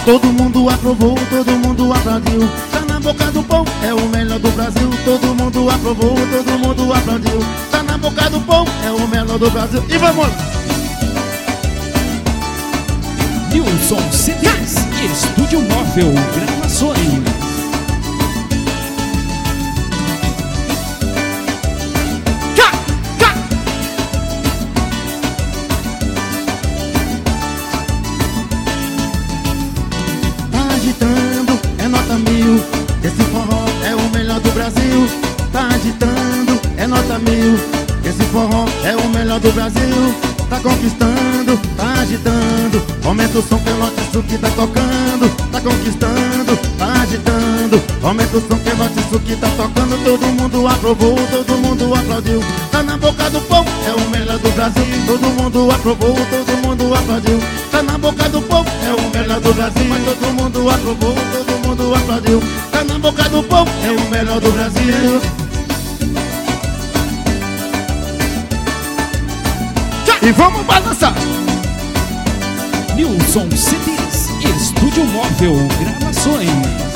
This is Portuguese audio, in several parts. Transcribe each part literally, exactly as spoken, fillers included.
Todo mundo aprovou, todo mundo aplaudiu. Tá na boca do povo, é o melhor do Brasil. Todo mundo aprovou, todo mundo aplaudiu. Tá na boca do povo, é o melhor do Brasil. E vamos lá! Nilson C Ds, Estúdio Móvel Gravações. Agitando, é nota mil. Esse forró é o melhor do Brasil. Tá agitando, é nota mil. Esse forró é o melhor do Brasil. Tá conquistando, tá agitando. Aumenta o som que é note isso que tá tocando. Tá conquistando, tá agitando. Aumenta o som que é note isso que tá tocando. Todo mundo aprovou, todo mundo aplaudiu. Tá na boca do povo, é o melhor do Brasil. Todo mundo aprovou, todo mundo aplaudiu. Tá na boca do povo, é o melhor do Brasil. Mas todo mundo aprovou, todo mundo aplaudiu. Tá na boca do povo, é o melhor do Brasil. E vamos balançar! Nilson C Ds, Estúdio Móvel Gravações.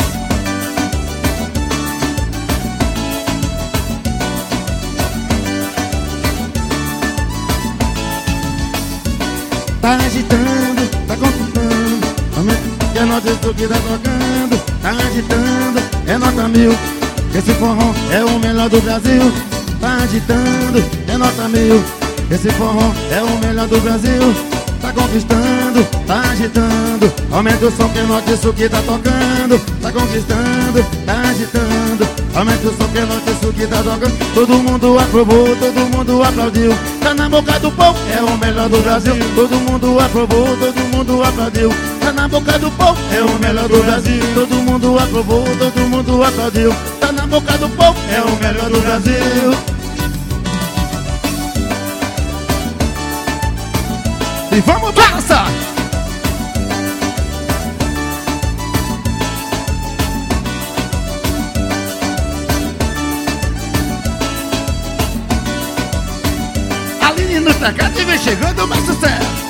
Tá agitando, tá conquistando. Que é nota isso que tá tocando. Tá agitando, é nota mil. Esse forró é o melhor do Brasil. Tá agitando, é nota mil. Esse forró é o melhor do Brasil. Tá conquistando, tá agitando. Aumenta o som que é nota isso que tá tocando. Tá conquistando, tá agitando. Aumenta o som que é nota isso que tá tocando. Todo mundo aprovou, todo mundo aplaudiu. Tá na boca do povo, é o melhor do Brasil. Todo mundo aprovou, todo mundo aplaudiu. Tá na boca do povo, é o melhor do Brasil. Todo mundo aprovou, todo mundo aplaudiu. Tá na boca do povo, é o melhor do Brasil. E vamos balançar! Aline no teclado e vem chegando mais sucesso.